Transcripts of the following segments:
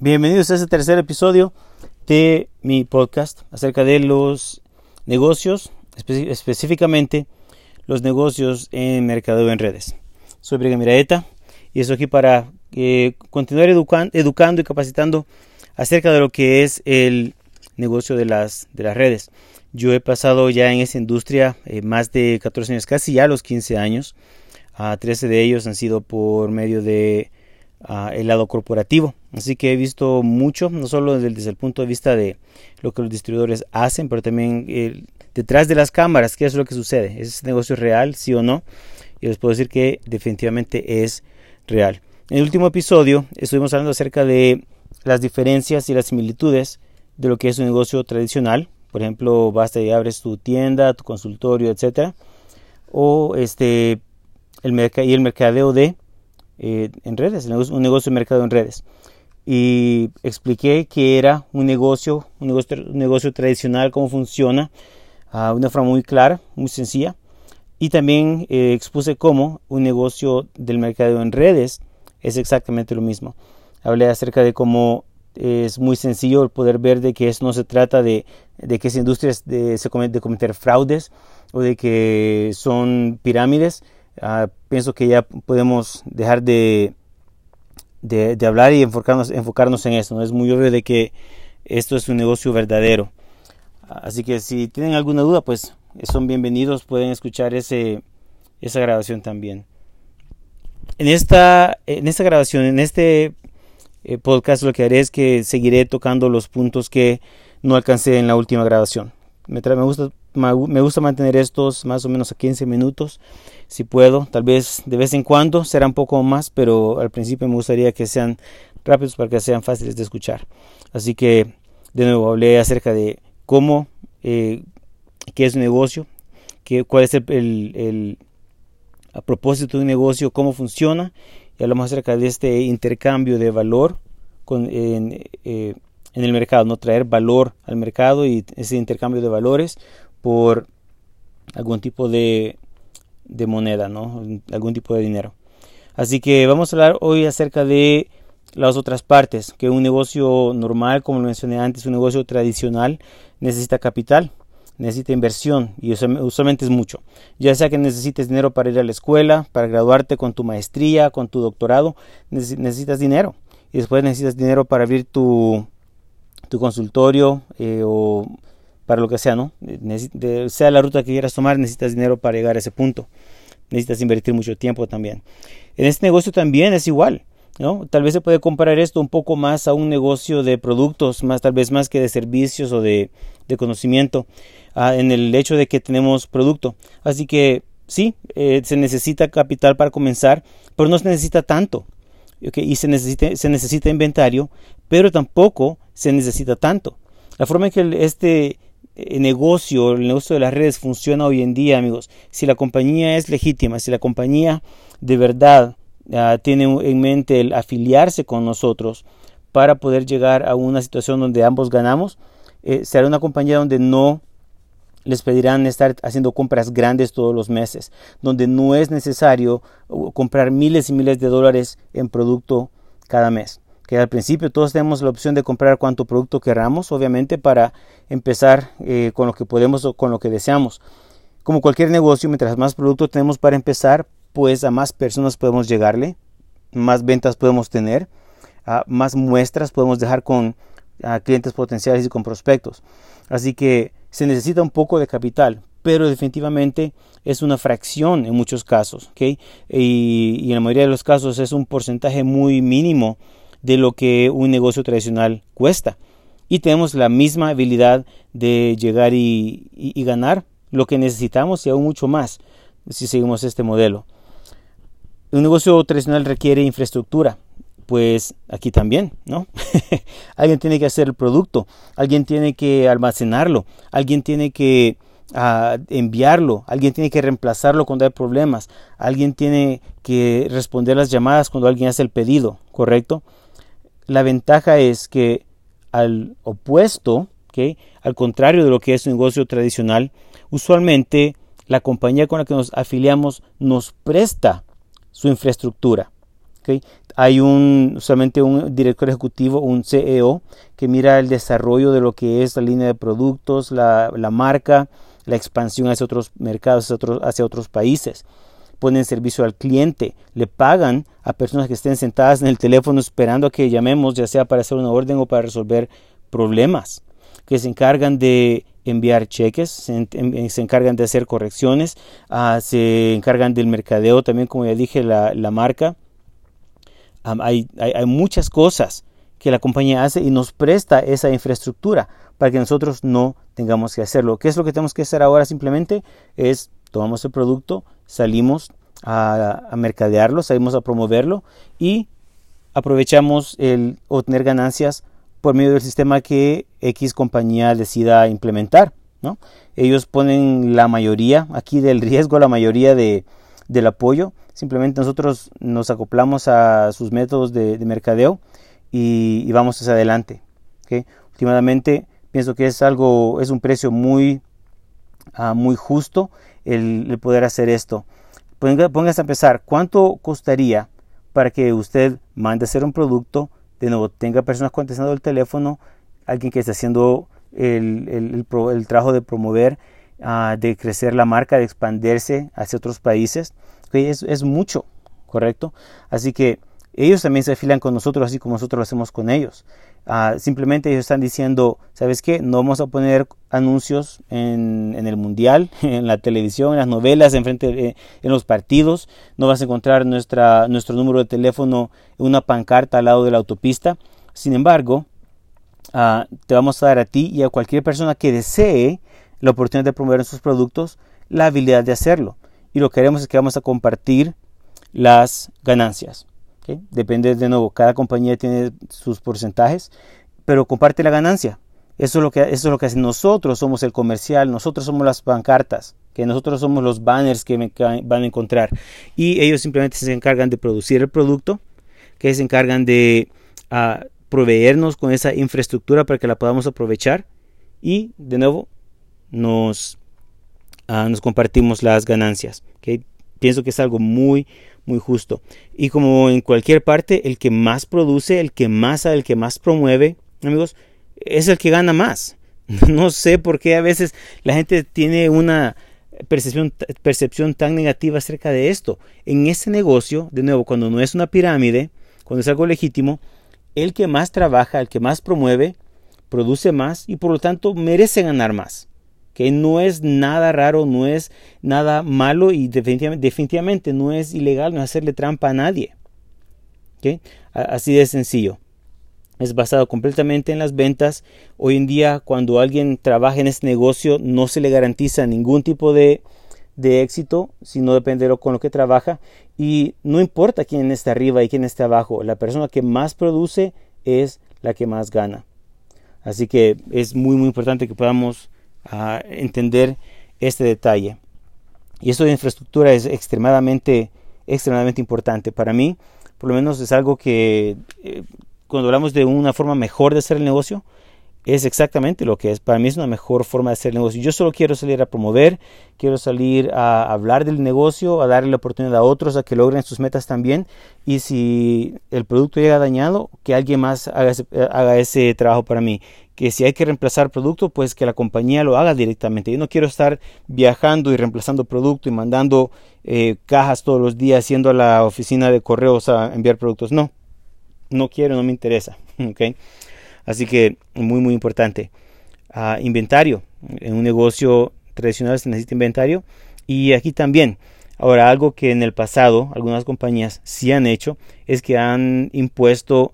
Bienvenidos a este tercer episodio de mi podcast acerca de los negocios, específicamente los negocios en mercadeo en redes. Soy Brigham Iraeta y estoy aquí para continuar educando y capacitando acerca de lo que es el negocio de las redes. Yo he pasado ya en esa industria más de 14 años, casi ya los 15 años. 13 de ellos han sido por medio de el lado corporativo. Así que he visto mucho, no solo desde el punto de vista de lo que los distribuidores hacen, pero también detrás de las cámaras, qué es lo que sucede. ¿Es ese negocio real, sí o no? Y les puedo decir que definitivamente es real. En el último episodio estuvimos hablando acerca de las diferencias y las similitudes de lo que es un negocio tradicional. Por ejemplo, basta y abres tu tienda, tu consultorio, etcétera, o el mercadeo en redes, un negocio de mercado en redes. Y expliqué que era un negocio tradicional, cómo funciona, de una forma muy clara, muy sencilla. Y también expuse cómo un negocio del mercadeo en redes es exactamente lo mismo. Hablé acerca de cómo es muy sencillo el poder ver de que no se trata de que esa industria de cometer fraudes o de que son pirámides. Pienso que ya podemos dejar de hablar y enfocarnos en eso, ¿no? Es muy obvio de que esto es un negocio verdadero. Así que si tienen alguna duda, pues son bienvenidos, pueden escuchar esa grabación también. En esta grabación, en este podcast, lo que haré es que seguiré tocando los puntos que no alcancé en la última grabación. Me gusta mantener estos más o menos a 15 minutos, si puedo. Tal vez de vez en cuando será un poco más, pero al principio me gustaría que sean rápidos para que sean fáciles de escuchar. Así que, de nuevo, hablé acerca de cómo, qué es un negocio, cuál es el propósito de un negocio, cómo funciona, y hablamos acerca de este intercambio de valor en el mercado, no traer valor al mercado y ese intercambio de valores por algún tipo de moneda, ¿no? Algún tipo de dinero. Así que vamos a hablar hoy acerca de las otras partes, que un negocio normal, como lo mencioné antes, un negocio tradicional necesita capital, necesita inversión y usualmente es mucho. Ya sea que necesites dinero para ir a la escuela, para graduarte con tu maestría, con tu doctorado, necesitas dinero. Y después necesitas dinero para abrir tu consultorio o para lo que sea, ¿no? Sea la ruta que quieras tomar, necesitas dinero para llegar a ese punto. Necesitas invertir mucho tiempo también. En este negocio también es igual, ¿no? Tal vez se puede comparar esto un poco más a un negocio de productos, tal vez más que de servicios o de conocimiento, en el hecho de que tenemos producto. Así que sí, se necesita capital para comenzar, pero no se necesita tanto. Okay, y se necesita inventario, pero tampoco se necesita tanto. La forma en que el negocio de las redes funciona hoy en día, amigos, si la compañía es legítima, si la compañía de verdad tiene en mente el afiliarse con nosotros para poder llegar a una situación donde ambos ganamos, será una compañía donde no les pedirán estar haciendo compras grandes todos los meses, donde no es necesario comprar miles y miles de dólares en producto cada mes. Que al principio todos tenemos la opción de comprar cuanto producto queramos, obviamente para empezar con lo que podemos o con lo que deseamos. Como cualquier negocio, mientras más producto tenemos para empezar, pues a más personas podemos llegarle, más ventas podemos tener, más muestras podemos dejar con clientes potenciales y con prospectos. Así que se necesita un poco de capital, pero definitivamente es una fracción en muchos casos, ¿okay? Y en la mayoría de los casos es un porcentaje muy mínimo de lo que un negocio tradicional cuesta. Y tenemos la misma habilidad de llegar y ganar lo que necesitamos y aún mucho más si seguimos este modelo. Un negocio tradicional requiere infraestructura. Pues aquí también, ¿no? Alguien tiene que hacer el producto, alguien tiene que almacenarlo, alguien tiene que enviarlo, alguien tiene que reemplazarlo cuando hay problemas, alguien tiene que responder las llamadas cuando alguien hace el pedido, ¿correcto? La ventaja es que al opuesto, ¿okay? Al contrario de lo que es un negocio tradicional, usualmente la compañía con la que nos afiliamos nos presta su infraestructura. ¿Okay? Hay usualmente un director ejecutivo, un CEO, que mira el desarrollo de lo que es la línea de productos, la marca, la expansión hacia otros mercados, hacia otros países. Ponen servicio al cliente, le pagan a personas que estén sentadas en el teléfono esperando a que llamemos, ya sea para hacer una orden o para resolver problemas, que se encargan de enviar cheques, se encargan de hacer correcciones, se encargan del mercadeo también, como ya dije, la marca. Hay muchas cosas que la compañía hace y nos presta esa infraestructura para que nosotros no tengamos que hacerlo. ¿Qué es lo que tenemos que hacer ahora? Simplemente es tomamos el producto, salimos a mercadearlo, salimos a promoverlo y aprovechamos el obtener ganancias por medio del sistema que X compañía decida implementar, ¿no? Ellos ponen la mayoría aquí del riesgo, la mayoría del apoyo. Simplemente nosotros nos acoplamos a sus métodos de mercadeo y vamos hacia adelante. ¿Okay? Últimamente pienso que es un precio muy justo el poder hacer esto. Póngase a pensar, ¿cuánto costaría para que usted mande a hacer un producto? De nuevo, tenga personas contestando el teléfono, alguien que esté haciendo el trabajo de promover, de crecer la marca, de expandirse hacia otros países. Okay, es mucho, ¿correcto? Así que ellos también se afilan con nosotros, así como nosotros lo hacemos con ellos. Simplemente ellos están diciendo, ¿sabes qué? No vamos a poner anuncios en el mundial, en la televisión, en las novelas, en los partidos. No vas a encontrar nuestro número de teléfono en una pancarta al lado de la autopista. Sin embargo, te vamos a dar a ti y a cualquier persona que desee la oportunidad de promover sus productos, la habilidad de hacerlo. Y lo que haremos es que vamos a compartir las ganancias. ¿Okay? Depende, de nuevo, cada compañía tiene sus porcentajes, pero comparte la ganancia. Eso es lo que hace. Nosotros somos el comercial, nosotros somos las pancartas, que nosotros somos los banners que van a encontrar. Y ellos simplemente se encargan de producir el producto, que se encargan de proveernos con esa infraestructura para que la podamos aprovechar. Y, de nuevo, nos compartimos las ganancias. ¿Okay? Pienso que es algo muy justo. Y como en cualquier parte, el que más produce, el que más sabe, el que más promueve, amigos, es el que gana más. No sé por qué a veces la gente tiene una percepción tan negativa acerca de esto. En ese negocio, de nuevo, cuando no es una pirámide, cuando es algo legítimo, el que más trabaja, el que más promueve, produce más y por lo tanto merece ganar más. Que no es nada raro, no es nada malo y definitivamente no es ilegal, no es hacerle trampa a nadie. ¿Okay? Así de sencillo. Es basado completamente en las ventas. Hoy en día, cuando alguien trabaja en este negocio, no se le garantiza ningún tipo de éxito, sino depende con lo que trabaja. Y no importa quién está arriba y quién está abajo, la persona que más produce es la que más gana. Así que es muy importante que podamos entender este detalle. Y esto de infraestructura es extremadamente importante. Para mí, por lo menos es algo que cuando hablamos de una forma mejor de hacer el negocio, es exactamente lo que es. Para mí es una mejor forma de hacer el negocio. Yo solo quiero salir a promover, quiero salir a hablar del negocio, a darle la oportunidad a otros a que logren sus metas también. Y si el producto llega dañado, que alguien más haga ese trabajo para mí. Que si hay que reemplazar producto, pues que la compañía lo haga directamente. Yo no quiero estar viajando y reemplazando producto y mandando cajas todos los días, yendo a la oficina de correos a enviar productos. No quiero, no me interesa. ¿Okay? Así que muy importante. Inventario. En un negocio tradicional se necesita inventario. Y aquí también. Ahora, algo que en el pasado algunas compañías sí han hecho es que han impuesto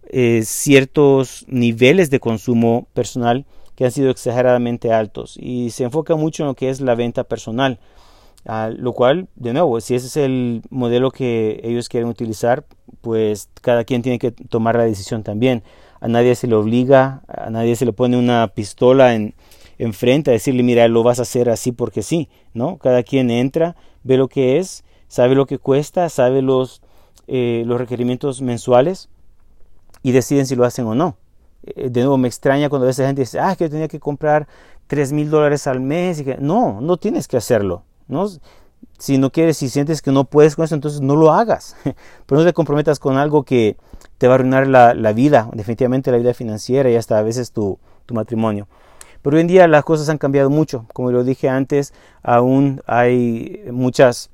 ciertos niveles de consumo personal que han sido exageradamente altos. Y se enfoca mucho en lo que es la venta personal. Lo cual, de nuevo, si ese es el modelo que ellos quieren utilizar, pues cada quien tiene que tomar la decisión también. A nadie se le obliga, a nadie se le pone una pistola enfrente a decirle, mira, lo vas a hacer así porque sí, ¿no? Cada quien entra, ve lo que es, sabe lo que cuesta, sabe los requerimientos mensuales y deciden si lo hacen o no. De nuevo, me extraña cuando a veces la gente dice, que yo tenía que comprar $3,000 al mes. Y que no tienes que hacerlo, ¿no? Si no quieres, si sientes que no puedes con eso, entonces no lo hagas. Pero no te comprometas con algo que te va a arruinar la vida, definitivamente la vida financiera y hasta a veces tu matrimonio. Pero hoy en día las cosas han cambiado mucho. Como lo dije antes, aún hay muchas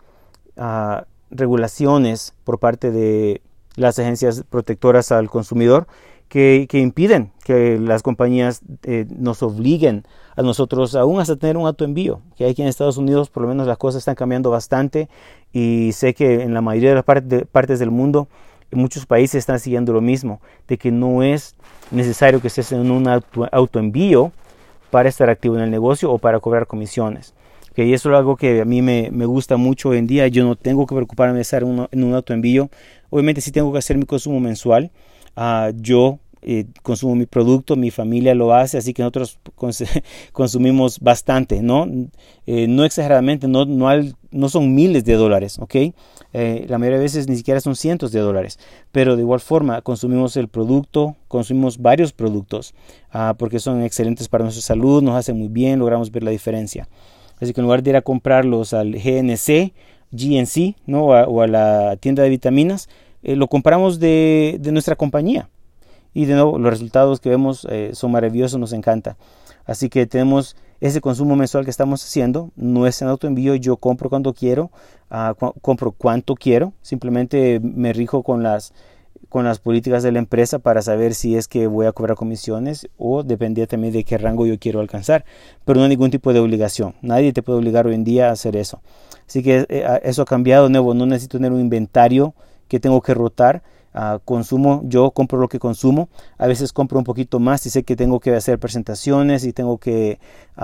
regulaciones por parte de las agencias protectoras al consumidor que impiden que las compañías nos obliguen a nosotros aún hasta tener un autoenvío. Que aquí en Estados Unidos por lo menos las cosas están cambiando bastante y sé que en la mayoría de las partes del mundo muchos países están siguiendo lo mismo, de que no es necesario que estés en un autoenvío para estar activo en el negocio o para cobrar comisiones. Y eso es algo que a mí me gusta mucho hoy en día. Yo no tengo que preocuparme de estar en un autoenvío. Obviamente sí tengo que hacer mi consumo mensual. Yo consumo mi producto, mi familia lo hace, así que nosotros consumimos bastante, ¿no? No exageradamente, no son miles de dólares, ¿ok? La mayoría de veces ni siquiera son cientos de dólares, pero de igual forma consumimos el producto, consumimos varios productos, porque son excelentes para nuestra salud, nos hacen muy bien, logramos ver la diferencia. Así que en lugar de ir a comprarlos al GNC, ¿no? o a la tienda de vitaminas, lo compramos de nuestra compañía. Y de nuevo, los resultados que vemos son maravillosos, nos encanta. Así que tenemos ese consumo mensual que estamos haciendo. No es en autoenvío, yo compro cuando quiero, compro cuánto quiero. Simplemente me rijo con las políticas de la empresa para saber si es que voy a cobrar comisiones o dependía también de qué rango yo quiero alcanzar. Pero no hay ningún tipo de obligación. Nadie te puede obligar hoy en día a hacer eso. Así que eso ha cambiado de nuevo. No necesito tener un inventario que tengo que rotar. Yo compro lo que consumo, a veces compro un poquito más y sé que tengo que hacer presentaciones y tengo que,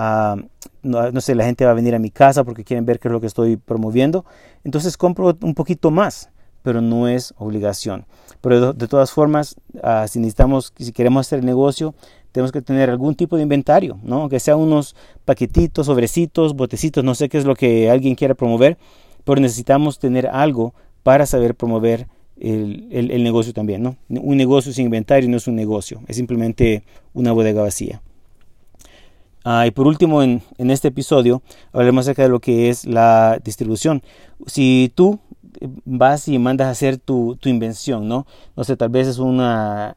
no sé, la gente va a venir a mi casa porque quieren ver qué es lo que estoy promoviendo, entonces compro un poquito más, pero no es obligación. Pero de todas formas, si queremos hacer el negocio, tenemos que tener algún tipo de inventario, ¿no? Aunque sea unos paquetitos, sobrecitos, botecitos, no sé qué es lo que alguien quiera promover, pero necesitamos tener algo para saber promover el negocio también, ¿no? Un negocio sin inventario no es un negocio, es simplemente una bodega vacía. Y por último, en este episodio hablaremos acerca de lo que es la distribución. Si tú vas y mandas a hacer tu invención, ¿no? No sé, tal vez es no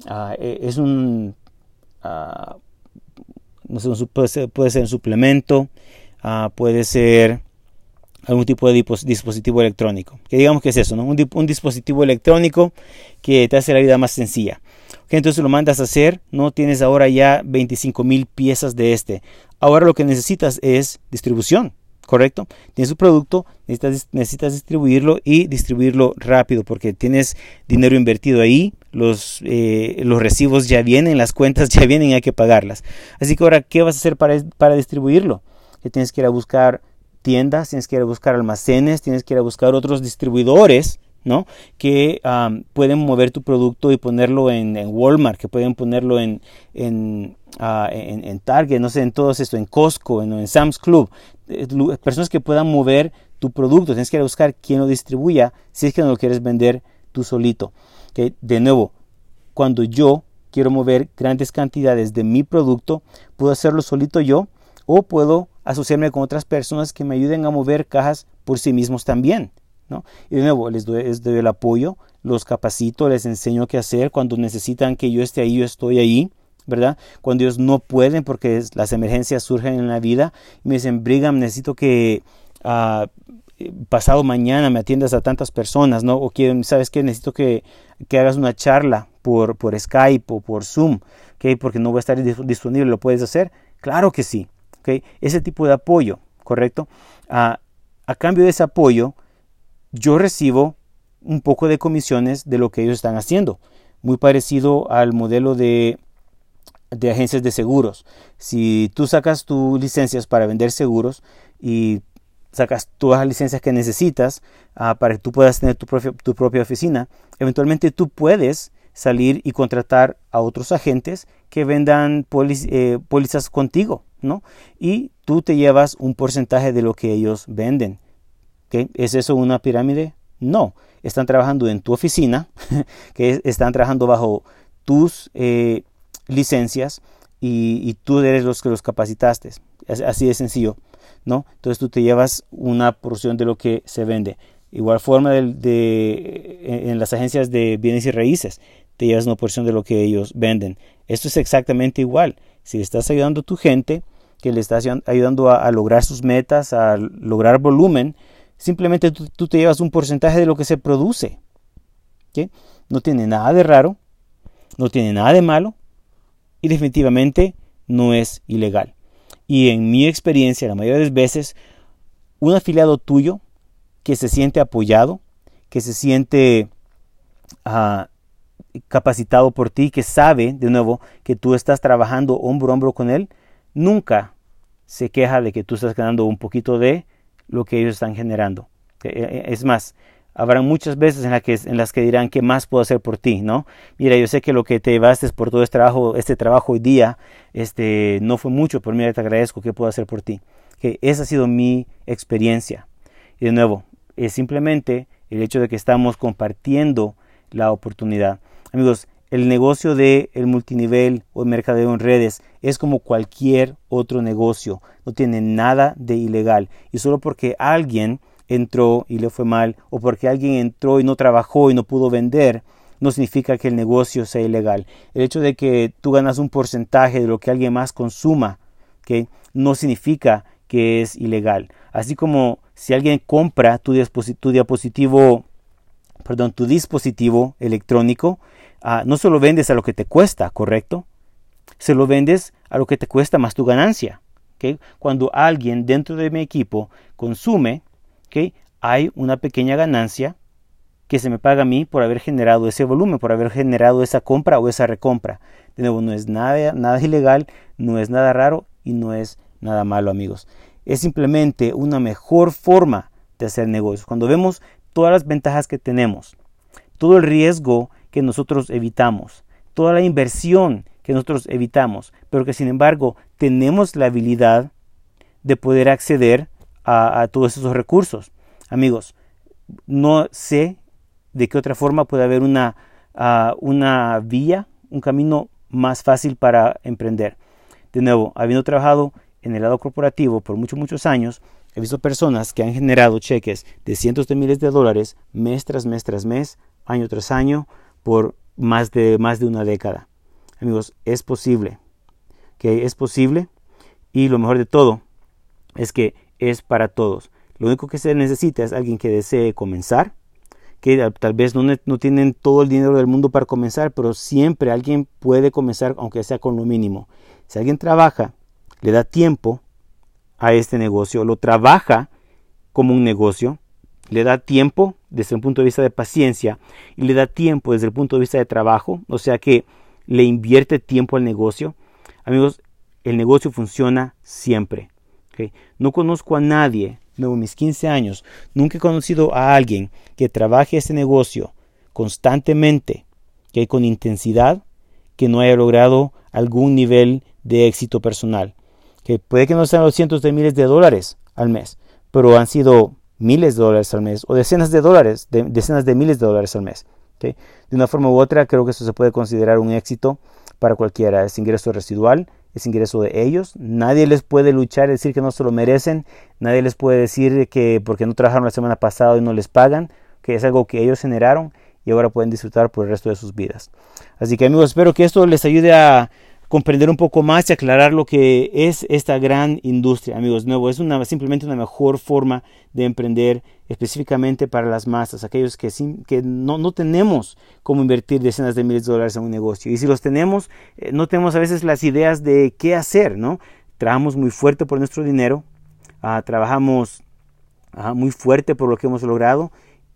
sé, puede ser un suplemento, puede ser algún tipo de dispositivo electrónico. Que digamos que es eso, ¿no? Un dispositivo electrónico que te hace la vida más sencilla. Okay, entonces lo mandas a hacer, ¿no? Tienes ahora ya 25,000 piezas de este. Ahora lo que necesitas es distribución, ¿correcto? Tienes tu producto, necesitas distribuirlo y distribuirlo rápido porque tienes dinero invertido ahí, los recibos ya vienen, las cuentas ya vienen, hay que pagarlas. Así que ahora, ¿qué vas a hacer para distribuirlo? Que tienes que ir a buscar tiendas, tienes que ir a buscar almacenes, tienes que ir a buscar otros distribuidores, ¿no? Que pueden mover tu producto y ponerlo en Walmart, que pueden ponerlo en Target, no sé, en todo esto, en Costco, en Sam's Club, personas que puedan mover tu producto. Tienes que ir a buscar quién lo distribuya si es que no lo quieres vender tú solito. ¿Okay? De nuevo, cuando yo quiero mover grandes cantidades de mi producto, puedo hacerlo solito yo o puedo asociarme con otras personas que me ayuden a mover cajas por sí mismos también, ¿no? Y de nuevo, les doy el apoyo, los capacito, les enseño qué hacer. Cuando necesitan que yo esté ahí, yo estoy ahí, ¿verdad? Cuando ellos no pueden porque las emergencias surgen en la vida y me dicen, Brigham, necesito que pasado mañana me atiendas a tantas personas, ¿no? O que, ¿sabes qué? Necesito que hagas una charla por Skype o por Zoom, ¿okay? Porque no voy a estar disponible, ¿lo puedes hacer? Claro que sí. Okay. Ese tipo de apoyo, ¿correcto? A cambio de ese apoyo, yo recibo un poco de comisiones de lo que ellos están haciendo. Muy parecido al modelo de agencias de seguros. Si tú sacas tus licencias para vender seguros y sacas todas las licencias que necesitas para que tú puedas tener tu propia oficina, eventualmente tú puedes salir y contratar a otros agentes que vendan pólizas contigo, ¿no? Y tú te llevas un porcentaje de lo que ellos venden. ¿Okay? ¿Es eso una pirámide? No. Están trabajando en tu oficina, que están trabajando bajo tus licencias y tú eres los que los capacitaste. Así de sencillo. ¿no? Entonces tú te llevas una porción de lo que se vende. Igual forma en las agencias de bienes y raíces, te llevas una porción de lo que ellos venden. Esto es exactamente igual. Si le estás ayudando a tu gente, que le estás ayudando a lograr sus metas, a lograr volumen, simplemente tú te llevas un porcentaje de lo que se produce. ¿Okay? No tiene nada de raro, no tiene nada de malo y definitivamente no es ilegal. Y en mi experiencia, la mayoría de las veces, un afiliado tuyo que se siente apoyado, que se siente capacitado por ti, que sabe, de nuevo, que tú estás trabajando hombro a hombro con él, nunca se queja de que tú estás ganando un poquito de lo que ellos están generando. Es más, habrá muchas veces en las que dirán, ¿qué más puedo hacer por ti? ¿No? Mira, yo sé que lo que te llevaste por todo este trabajo hoy día no fue mucho, pero mira, te agradezco, ¿qué puedo hacer por ti? Que esa ha sido mi experiencia. Y de nuevo, es simplemente el hecho de que estamos compartiendo la oportunidad. Amigos, el negocio del multinivel o el mercadeo en redes es como cualquier otro negocio. No tiene nada de ilegal. Y solo porque alguien entró y le fue mal, o porque alguien entró y no trabajó y no pudo vender, no significa que el negocio sea ilegal. El hecho de que tú ganas un porcentaje de lo que alguien más consuma, ¿okay?, no significa que es ilegal. Así como si alguien compra tu dispositivo electrónico, no se lo vendes a lo que te cuesta, ¿correcto? Se lo vendes a lo que te cuesta más tu ganancia. ¿Okay? Cuando alguien dentro de mi equipo consume, ¿okay?, hay una pequeña ganancia que se me paga a mí por haber generado ese volumen, por haber generado esa compra o esa recompra. De nuevo, no es nada ilegal, no es nada raro y no es nada malo, amigos. Es simplemente una mejor forma de hacer negocios. Cuando vemos todas las ventajas que tenemos, todo el riesgo que nosotros evitamos, toda la inversión que nosotros evitamos, pero que sin embargo tenemos la habilidad de poder acceder a todos esos recursos. Amigos, no sé de qué otra forma puede haber una vía, un camino más fácil para emprender. De nuevo, habiendo trabajado en el lado corporativo por muchos años, he visto personas que han generado cheques de cientos de miles de dólares mes tras mes tras mes, año tras año, por más de una década. Amigos, es posible. ¿Okay? Es posible, y lo mejor de todo es que es para todos. Lo único que se necesita es alguien que desee comenzar, que tal vez no tienen todo el dinero del mundo para comenzar, pero siempre alguien puede comenzar, aunque sea con lo mínimo. Si alguien trabaja, le da tiempo a este negocio, lo trabaja como un negocio, le da tiempo desde un punto de vista de paciencia y le da tiempo desde el punto de vista de trabajo, o sea que le invierte tiempo al negocio. Amigos, el negocio funciona siempre. ¿Okay? No conozco a nadie, en mis 15 años, nunca he conocido a alguien que trabaje este negocio constantemente, ¿okay?, con intensidad, que no haya logrado algún nivel de éxito personal. Que puede que no sean los cientos de miles de dólares al mes, pero han sido miles de dólares al mes o decenas de miles de dólares al mes. ¿Okay? De una forma u otra, creo que eso se puede considerar un éxito para cualquiera. Es ingreso residual, es ingreso de ellos. Nadie les puede luchar y decir que no se lo merecen. Nadie les puede decir que porque no trabajaron la semana pasada y no les pagan, que es algo que ellos generaron y ahora pueden disfrutar por el resto de sus vidas. Así que, amigos, espero que esto les ayude a comprender un poco más y aclarar lo que es esta gran industria. Amigos, de nuevo, es simplemente una mejor forma de emprender específicamente para las masas, aquellos que no tenemos cómo invertir decenas de miles de dólares en un negocio. Y si los tenemos, no tenemos a veces las ideas de qué hacer, ¿no? Trabajamos muy fuerte por nuestro dinero, trabajamos muy fuerte por lo que hemos logrado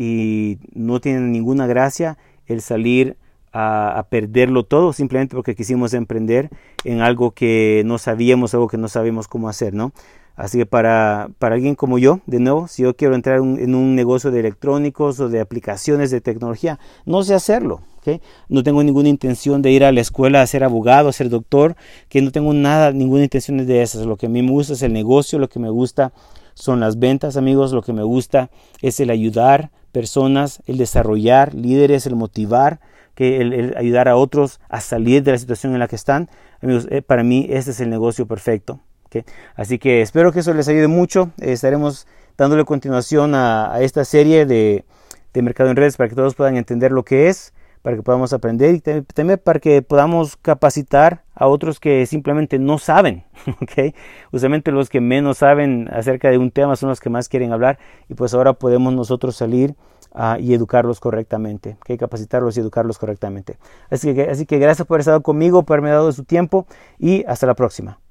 y no tiene ninguna gracia el salir a perderlo todo simplemente porque quisimos emprender en algo que no sabíamos, algo que no sabemos cómo hacer, ¿no? Así que para alguien como yo, de nuevo, si yo quiero entrar en un negocio de electrónicos o de aplicaciones de tecnología, no sé hacerlo, ¿okay? No tengo ninguna intención de ir a la escuela a ser abogado, a ser doctor, que no tengo ninguna intención de esas. Lo que a mí me gusta es el negocio, lo que me gusta son las ventas, amigos, lo que me gusta es el ayudar personas, el desarrollar líderes, el motivar, el ayudar a otros a salir de la situación en la que están. Amigos, para mí este es el negocio perfecto. ¿Okay? Así que espero que eso les ayude mucho. Estaremos dándole continuación a esta serie de mercado en redes para que todos puedan entender lo que es, para que podamos aprender y también para que podamos capacitar a otros que simplemente no saben. ¿Okay? Usualmente los que menos saben acerca de un tema son los que más quieren hablar, y pues ahora podemos nosotros salir y educarlos correctamente, ¿okay? Capacitarlos y educarlos correctamente. Así que gracias por haber estado conmigo, por haberme dado su tiempo, y hasta la próxima.